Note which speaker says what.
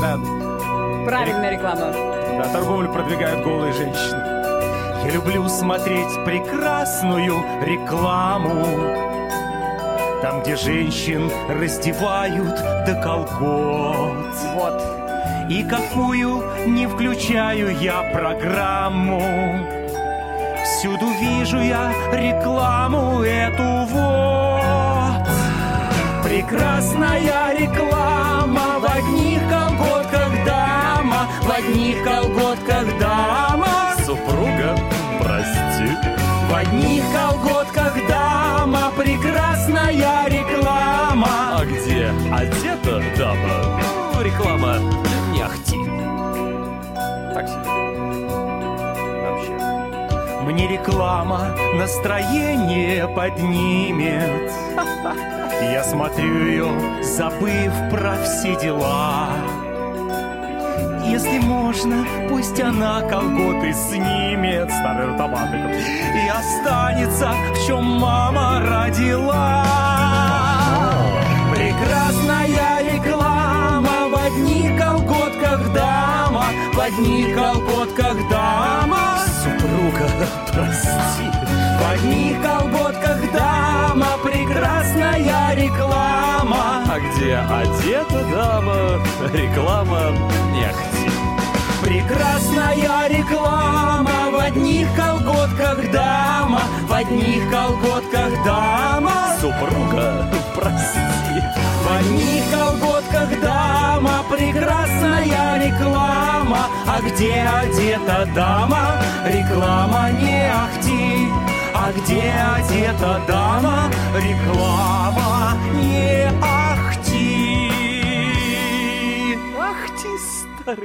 Speaker 1: Да.
Speaker 2: Правильная реклама.
Speaker 1: Да, торговлю продвигают голые женщины. Я люблю смотреть прекрасную рекламу, там, где женщин раздевают до колгот.
Speaker 2: Вот.
Speaker 1: И какую не включаю я программу, всюду вижу я рекламу эту вот. Прекрасная реклама в одних колготках дама, в одних колготках дама.
Speaker 3: Супруга, прости.
Speaker 1: В одних колготках дама, прекрасная реклама.
Speaker 3: А где одета дама? Ну, реклама не ахти. Так себе. Вообще.
Speaker 1: Мне реклама настроение поднимет. Я смотрю ее, забыв про все дела. Если можно, пусть она колготы снимет, старый автоматиком, и останется, в чем мама родила. Прекрасная реклама в одних колготках дама, в одних колготках дама.
Speaker 3: Супруга, прости.
Speaker 1: В одних колготках дама, прекрасная реклама.
Speaker 3: А где одета дама? Реклама не ахти.
Speaker 1: Прекрасная реклама в одних колготках дама, в одних колготках дама.
Speaker 3: Супруга, прости.
Speaker 1: В одних колготках дама, прекрасная реклама. А где одета дама? Реклама не ахти. А где одета дама? Реклама не ахти.